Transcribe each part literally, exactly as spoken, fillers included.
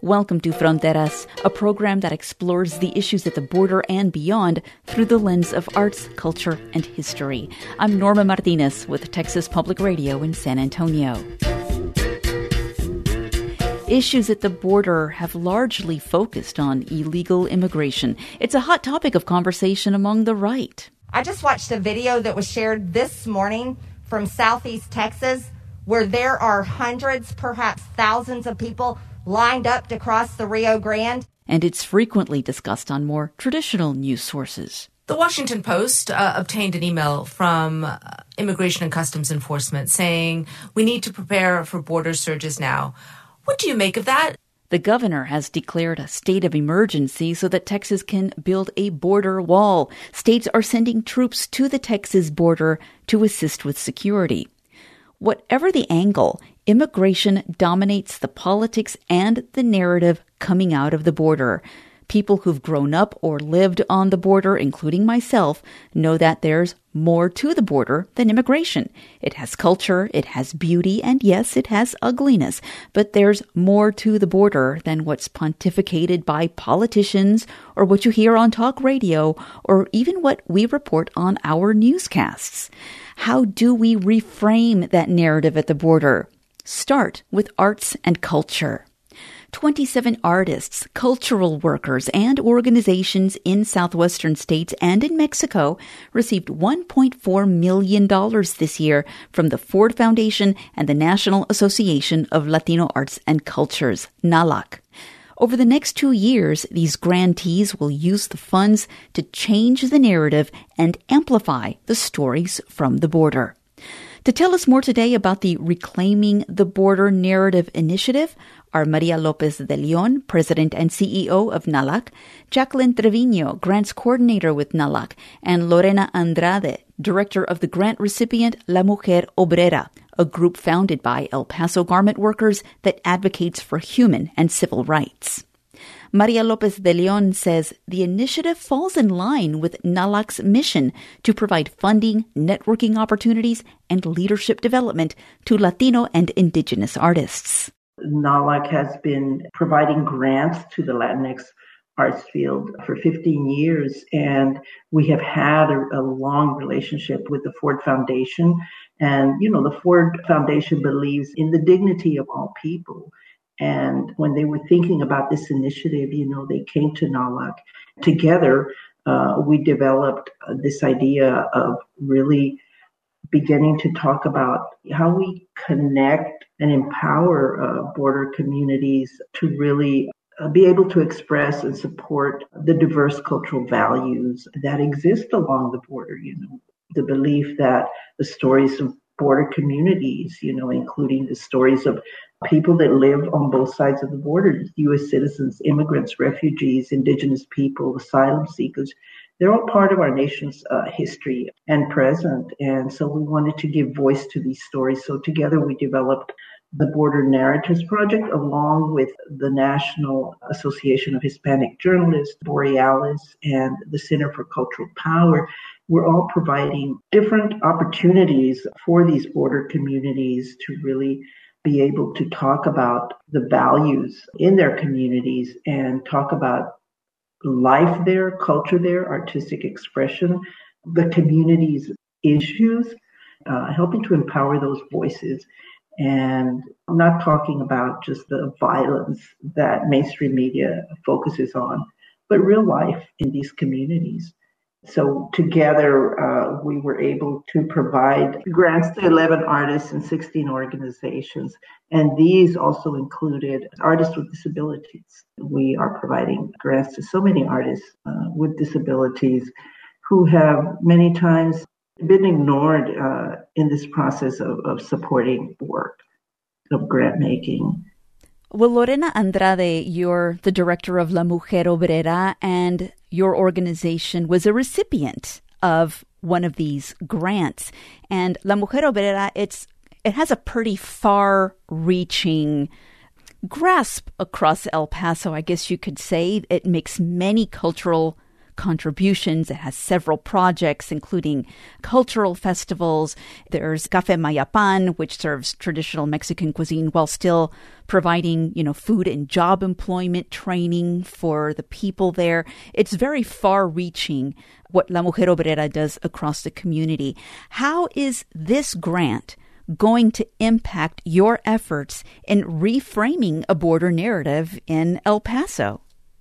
Welcome to Fronteras, a program that explores the issues at the border and beyond through the lens of arts, culture, and history. I'm Norma Martinez with Texas Public Radio in San Antonio. Issues at the border have largely focused on illegal immigration. It's a hot topic of conversation among the right. I just watched a video that was shared this morning from Southeast Texas, where there are hundreds, perhaps thousands of people lined up to cross the Rio Grande. And it's frequently discussed on more traditional news sources. The Washington Post uh, obtained an email from uh, Immigration and Customs Enforcement saying, we need to prepare for border surges now. What do you make of that? The governor has declared a state of emergency so that Texas can build a border wall. States are sending troops to the Texas border to assist with security. Whatever the angle, immigration dominates the politics and the narrative coming out of the border. People who've grown up or lived on the border, including myself, know that there's more to the border than immigration. It has culture, it has beauty, and yes, it has ugliness. But there's more to the border than what's pontificated by politicians or what you hear on talk radio or even what we report on our newscasts. How do we reframe that narrative at the border? Start with arts and culture. twenty-seven artists, cultural workers, and organizations in southwestern states and in Mexico received one point four million dollars this year from the Ford Foundation and the National Association of Latino Arts and Cultures, NALAC. Over the next two years, these grantees will use the funds to change the narrative and amplify the stories from the border. To tell us more today about the Reclaiming the Border Narrative Initiative are Maria Lopez de Leon, President and C E O of NALAC, Jacqueline Trevino, Grants Coordinator with NALAC, and Lorena Andrade, Director of the grant recipient La Mujer Obrera, a group founded by El Paso garment workers that advocates for human and civil rights. Maria Lopez de Leon says the initiative falls in line with NALAC's mission to provide funding, networking opportunities, and leadership development to Latino and Indigenous artists. NALAC has been providing grants to the Latinx arts field for fifteen years, and we have had a, a long relationship with the Ford Foundation. And, you know, the Ford Foundation believes in the dignity of all people. And when they were thinking about this initiative, you know, they came to NALAC. Together, uh, we developed uh, this idea of really beginning to talk about how we connect and empower uh, border communities to really uh, be able to express and support the diverse cultural values that exist along the border. You know, the belief that the stories of border communities, you know, including the stories of people that live on both sides of the border, U S citizens, immigrants, refugees, indigenous people, asylum seekers, they're all part of our nation's uh, history and present. And so we wanted to give voice to these stories. So together we developed the Border Narratives Project along with the National Association of Hispanic Journalists, Borealis, and the Center for Cultural Power. We're all providing different opportunities for these border communities to really be able to talk about the values in their communities and talk about life there, culture there, artistic expression, the community's issues, uh, helping to empower those voices. And I'm not talking about just the violence that mainstream media focuses on, but real life in these communities. So together, uh, we were able to provide grants to eleven artists and sixteen organizations. And these also included artists with disabilities. We are providing grants to so many artists uh, with disabilities who have many times been ignored uh, in this process of, of supporting work, of grant making. Well, Lorena Andrade, you're the director of La Mujer Obrera, and your organization was a recipient of one of these grants. And La Mujer Obrera, it's it has a pretty far-reaching grasp across El Paso, I guess you could say. It makes many cultural contributions. It has several projects, including cultural festivals. There's Café Mayapan, which serves traditional Mexican cuisine while still providing, you know, food and job employment training for the people there. It's very far-reaching what La Mujer Obrera does across the community. How is this grant going to impact your efforts in reframing a border narrative in El Paso?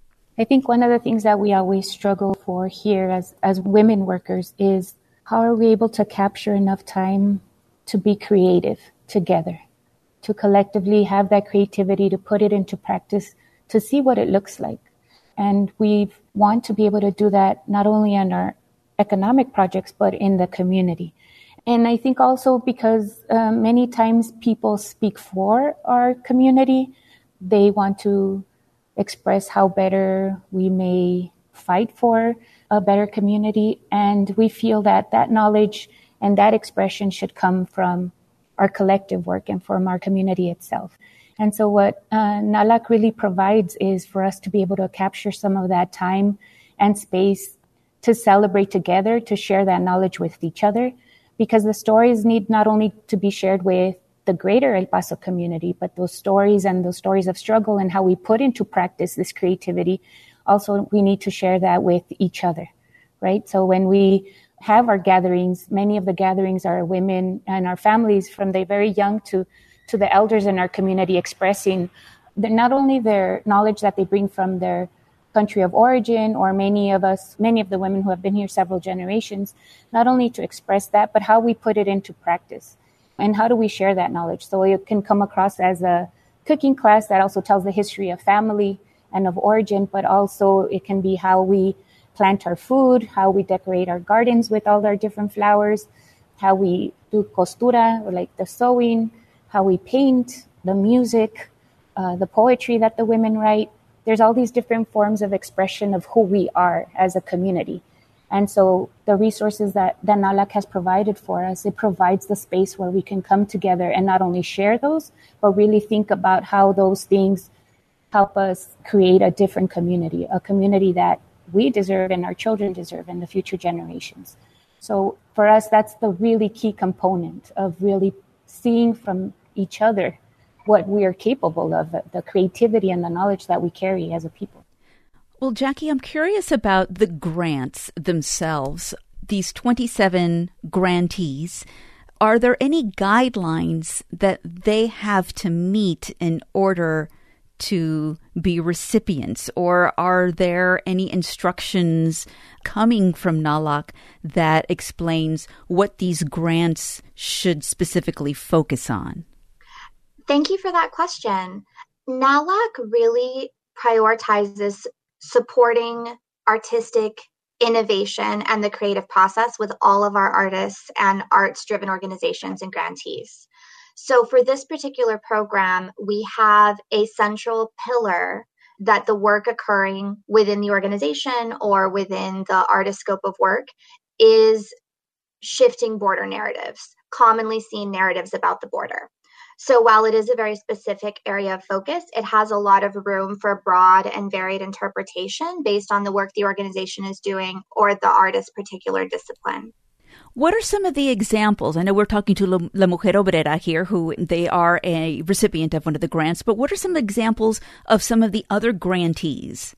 I think one of the things that we always struggle for here as, as women workers is how are we able to capture enough time to be creative together, to collectively have that creativity, to put it into practice, to see what it looks like. And we want to be able to do that not only on our economic projects, but in the community. And I think also because uh, many times people speak for our community, they want to express how better we may fight for a better community. And we feel that that knowledge and that expression should come from our collective work and from our community itself. And so what uh, NALAC really provides is for us to be able to capture some of that time and space to celebrate together, to share that knowledge with each other, because the stories need not only to be shared with the greater El Paso community, but those stories and those stories of struggle and how we put into practice this creativity, also we need to share that with each other, right? So when we have our gatherings, many of the gatherings are women and our families from the very young to, to the elders in our community expressing the, not only their knowledge that they bring from their country of origin, or many of us, many of the women who have been here several generations, not only to express that, but how we put it into practice. And how do we share that knowledge? So it can come across as a cooking class that also tells the history of family and of origin, but also it can be how we plant our food, how we decorate our gardens with all our different flowers, how we do costura, or like the sewing, how we paint, the music, uh, the poetry that the women write. There's all these different forms of expression of who we are as a community. And so the resources that, that NALAC has provided for us, it provides the space where we can come together and not only share those, but really think about how those things help us create a different community, a community that we deserve and our children deserve and the future generations. So for us, that's the really key component of really seeing from each other what we are capable of, the creativity and the knowledge that we carry as a people. Well, Jackie, I'm curious about the grants themselves. These twenty-seven grantees, are there any guidelines that they have to meet in order to be recipients? Or are there any instructions coming from NALAC that explains what these grants should specifically focus on? Thank you for that question. NALAC really prioritizes supporting artistic innovation and the creative process with all of our artists and arts-driven organizations and grantees. So for this particular program, we have a central pillar that the work occurring within the organization or within the artist scope of work is shifting border narratives, commonly seen narratives about the border. So while it is a very specific area of focus, it has a lot of room for broad and varied interpretation based on the work the organization is doing or the artist's particular discipline. What are some of the examples? I know we're talking to La, La Mujer Obrera here, who they are a recipient of one of the grants, but what are some examples of some of the other grantees?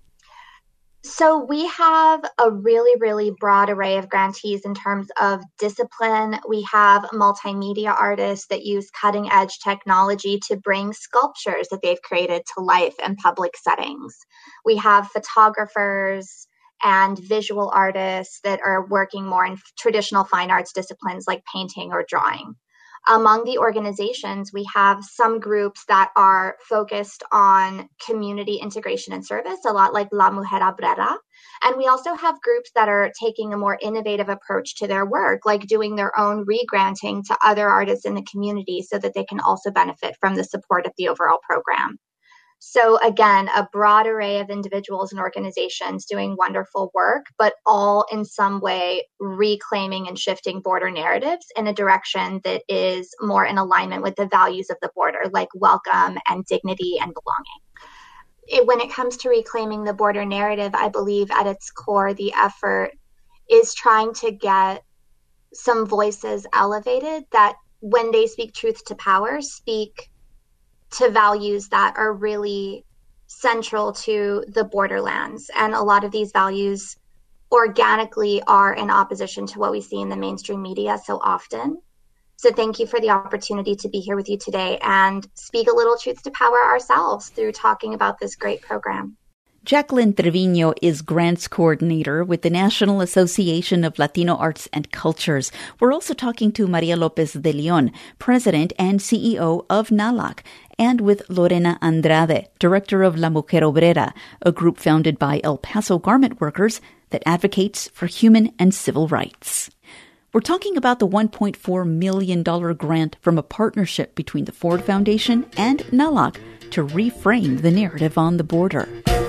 So we have a really, really broad array of grantees in terms of discipline. We have multimedia artists that use cutting edge technology to bring sculptures that they've created to life in public settings. We have photographers and visual artists that are working more in traditional fine arts disciplines like painting or drawing. Among the organizations, we have some groups that are focused on community integration and service, a lot like La Mujer Obrera. And we also have groups that are taking a more innovative approach to their work, like doing their own re-granting to other artists in the community so that they can also benefit from the support of the overall program. So again, a broad array of individuals and organizations doing wonderful work, but all in some way reclaiming and shifting border narratives in a direction that is more in alignment with the values of the border, like welcome and dignity and belonging. it, when it comes to reclaiming the border narrative, I believe at its core, the effort is trying to get some voices elevated that when they speak truth to power, speak to values that are really central to the borderlands. And a lot of these values organically are in opposition to what we see in the mainstream media so often. So thank you for the opportunity to be here with you today and speak a little truth to power ourselves through talking about this great program. Jacqueline Trevino is Grants Coordinator with the National Association of Latino Arts and Cultures. We're also talking to Maria Lopez de Leon, President and C E O of NALAC, and with Lorena Andrade, Director of La Mujer Obrera, a group founded by El Paso garment workers that advocates for human and civil rights. We're talking about the one point four million dollars grant from a partnership between the Ford Foundation and NALAC to reframe the narrative on the border.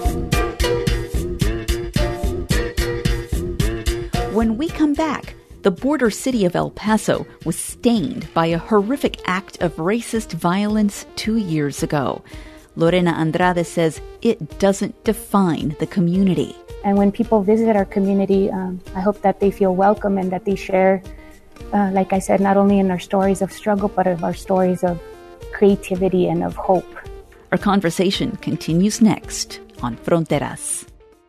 When we come back, the border city of El Paso was stained by a horrific act of racist violence two years ago. Lorena Andrade says it doesn't define the community. And when people visit our community, um, I hope that they feel welcome and that they share, uh, like I said, not only in our stories of struggle, but of our stories of creativity and of hope. Our conversation continues next on Fronteras.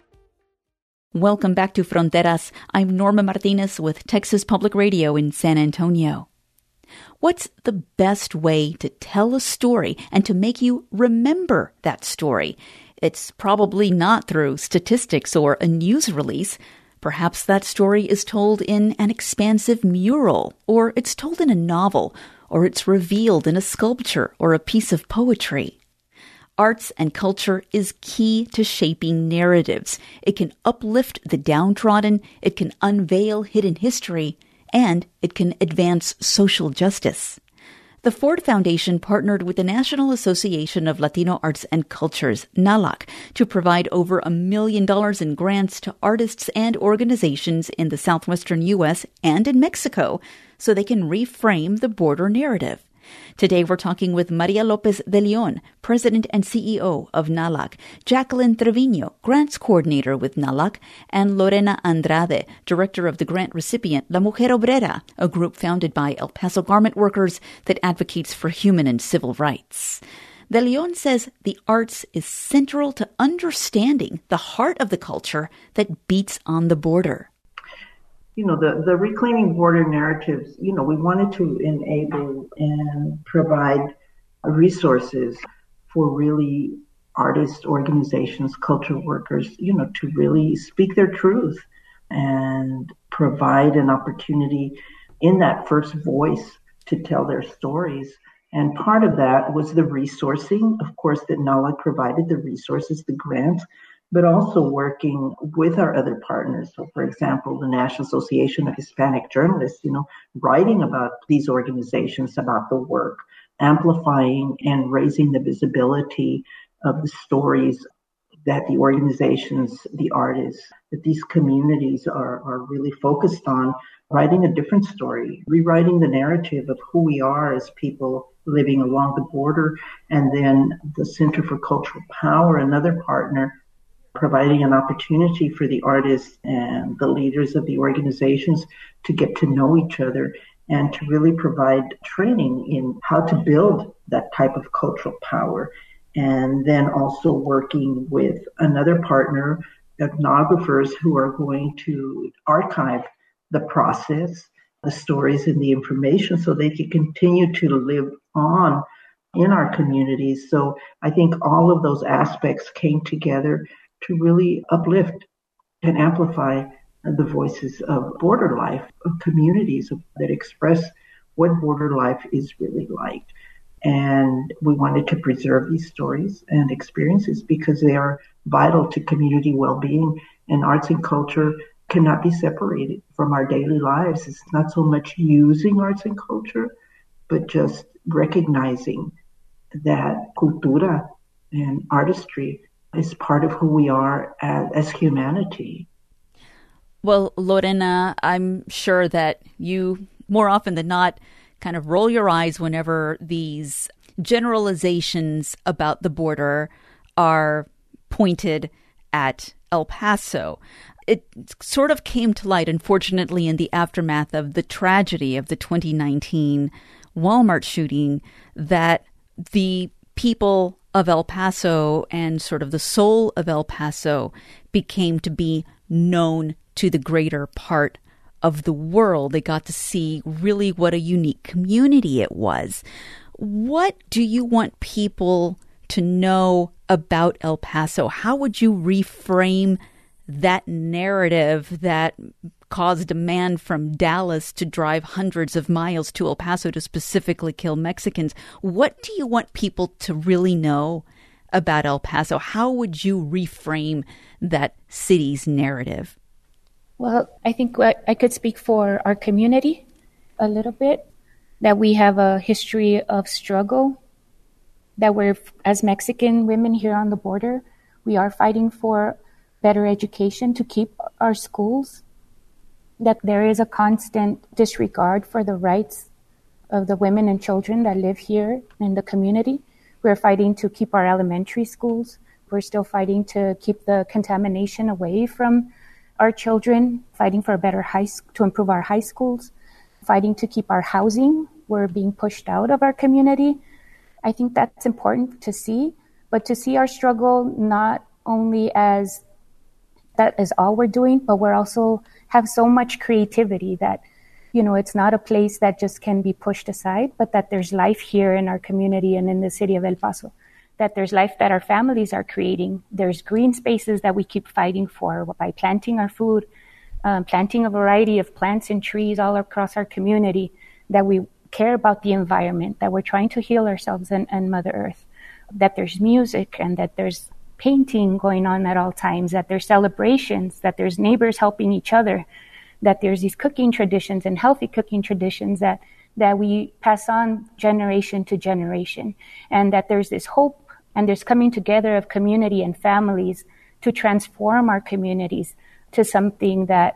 Welcome back to Fronteras. I'm Norma Martinez with Texas Public Radio in San Antonio. What's the best way to tell a story and to make you remember that story? It's probably not through statistics or a news release. Perhaps that story is told in an expansive mural, or it's told in a novel, or it's revealed in a sculpture or a piece of poetry. Arts and culture is key to shaping narratives. It can uplift the downtrodden, it can unveil hidden history, and it can advance social justice. The Ford Foundation partnered with the National Association of Latino Arts and Cultures, NALAC, to provide over a million dollars in grants to artists and organizations in the southwestern U S and in Mexico so they can reframe the border narrative. Today we're talking with Maria Lopez de Leon, President and C E O of NALAC, Jacqueline Trevino, Grants Coordinator with NALAC, and Lorena Andrade, Director of the grant recipient La Mujer Obrera, a group founded by El Paso garment workers that advocates for human and civil rights. De Leon says the arts is central to understanding the heart of the culture that beats on the border. You know, the, the Reclaiming Border narratives, you know, we wanted to enable and provide resources for really artists, organizations, cultural workers, you know, to really speak their truth and provide an opportunity in that first voice to tell their stories. And part of that was the resourcing, of course, that NALAC provided the resources, the grants, but also working with our other partners. So, for example, the National Association of Hispanic Journalists, you know, writing about these organizations, about the work, amplifying and raising the visibility of the stories that the organizations, the artists, that these communities are, are really focused on, writing a different story, rewriting the narrative of who we are as people living along the border. And then the Center for Cultural Power, another partner, providing an opportunity for the artists and the leaders of the organizations to get to know each other and to really provide training in how to build that type of cultural power. And then also working with another partner, ethnographers, who are going to archive the process, the stories and the information so they can continue to live on in our communities. So I think all of those aspects came together to really uplift and amplify the voices of border life, of communities that express what border life is really like. And we wanted to preserve these stories and experiences because they are vital to community well-being, and arts and culture cannot be separated from our daily lives. It's not so much using arts and culture, but just recognizing that cultura and artistry is part of who we are as, as humanity. Well, Lorena, I'm sure that you, more often than not, kind of roll your eyes whenever these generalizations about the border are pointed at El Paso. It sort of came to light, unfortunately, in the aftermath of the tragedy of the twenty nineteen Walmart shooting, that the people of El Paso and sort of the soul of El Paso became to be known to the greater part of the world. They got to see really what a unique community it was. What do you want people to know about El Paso? How would you reframe that narrative that caused a man from Dallas to drive hundreds of miles to El Paso to specifically kill Mexicans? What do you want people to really know about El Paso? How would you reframe that city's narrative? Well, I think I could speak for our community a little bit, that we have a history of struggle, that we're, as Mexican women here on the border, we are fighting for better education to keep our schools, that there is a constant disregard for the rights of the women and children that live here in the community. We're fighting to keep our elementary schools. We're still fighting to keep the contamination away from our children, fighting for a better high, to improve our high schools, fighting to keep our housing. We're being pushed out of our community. I think that's important to see, but to see our struggle not only as that is all we're doing, but we're also have so much creativity that, you know, it's not a place that just can be pushed aside, but that there's life here in our community and in the city of El Paso, that there's life that our families are creating. There's green spaces that we keep fighting for by planting our food, um, planting a variety of plants and trees all across our community, that we care about the environment, that we're trying to heal ourselves and, and Mother Earth, that there's music and that there's painting going on at all times, that there's celebrations, that there's neighbors helping each other, that there's these cooking traditions and healthy cooking traditions that, that we pass on generation to generation, and that there's this hope and there's coming together of community and families to transform our communities to something that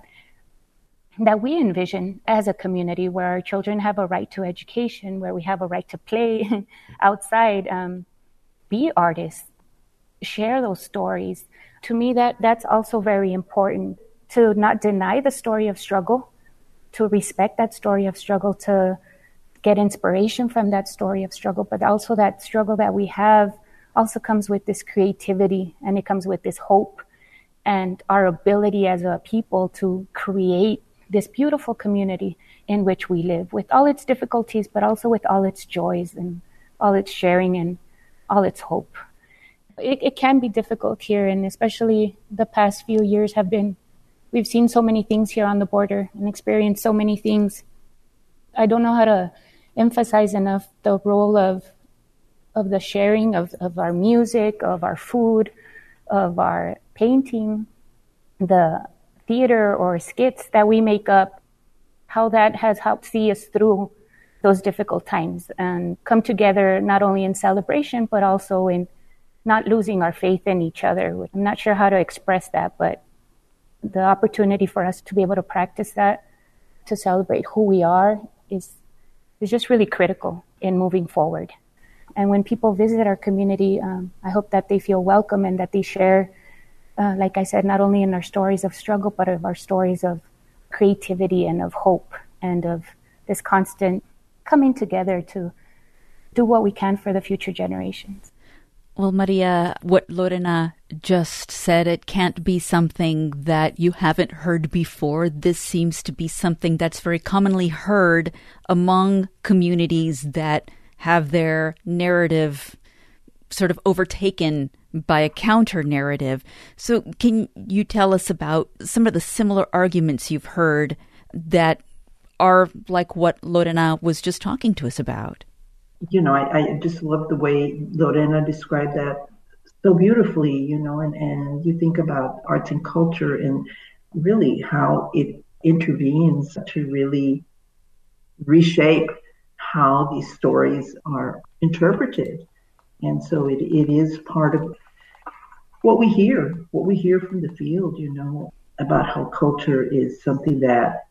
that we envision as a community where our children have a right to education, where we have a right to play outside, um, be artists, share those stories. To me, that that's also very important, to not deny the story of struggle, to respect that story of struggle, to get inspiration from that story of struggle, but also that struggle that we have also comes with this creativity, and it comes with this hope and our ability as a people to create this beautiful community in which we live, with all its difficulties, but also with all its joys and all its sharing and all its hope. It, it can be difficult here, and especially the past few years have been, we've seen so many things here on the border and experienced so many things. I don't know how to emphasize enough the role of of the sharing of, of our music, of our food, of our painting, the theater or skits that we make up, how that has helped see us through those difficult times and come together not only in celebration, but also in not losing our faith in each other. I'm not sure how to express that, but the opportunity for us to be able to practice that, to celebrate who we are, is is just really critical in moving forward. And when people visit our community, um, I hope that they feel welcome and that they share, uh, like I said, not only in our stories of struggle, but of our stories of creativity and of hope and of this constant coming together to do what we can for the future generations. Well, Maria, what Lorena just said, it can't be something that you haven't heard before. This seems to be something that's very commonly heard among communities that have their narrative sort of overtaken by a counter narrative. So can you tell us about some of the similar arguments you've heard that are like what Lorena was just talking to us about? You know, I, I just love the way Lorena described that so beautifully, you know, and, and you think about arts and culture and really how it intervenes to really reshape how these stories are interpreted. And so it, it is part of what we hear, what we hear from the field, you know, about how culture is something that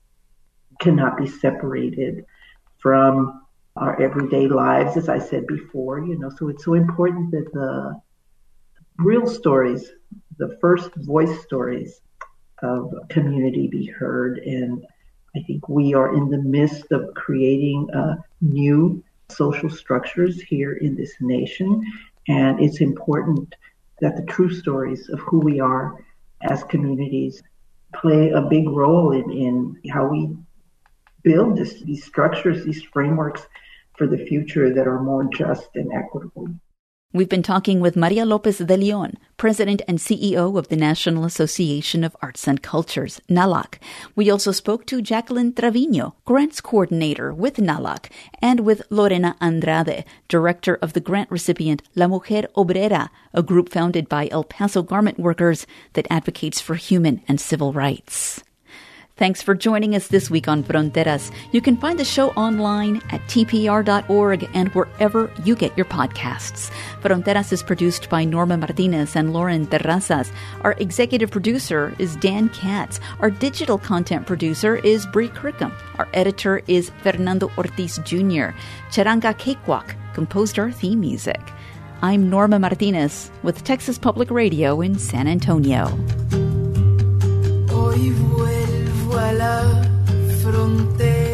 cannot be separated from our everyday lives, as I said before, you know. So it's so important that the real stories, the first voice stories of community be heard. And I think we are in the midst of creating uh, new social structures here in this nation. And it's important that the true stories of who we are as communities play a big role in, in how we build this, these structures, these frameworks for the future that are more just and equitable. We've been talking with Maria Lopez de Leon, President and C E O of the National Association of Arts and Cultures, NALAC. We also spoke to Jacqueline Trevino, Grants Coordinator with NALAC, and with Lorena Andrade, Director of the grant recipient La Mujer Obrera, a group founded by El Paso garment workers that advocates for human and civil rights. Thanks for joining us this week on Fronteras. You can find the show online at T P R dot org and wherever you get your podcasts. Fronteras is produced by Norma Martinez and Lauren Terrazas. Our executive producer is Dan Katz. Our digital content producer is Bree Kirkham. Our editor is Fernando Ortiz Junior Charanga Cakewalk composed our theme music. I'm Norma Martinez with Texas Public Radio in San Antonio. Hoy vuelvo a la frontera.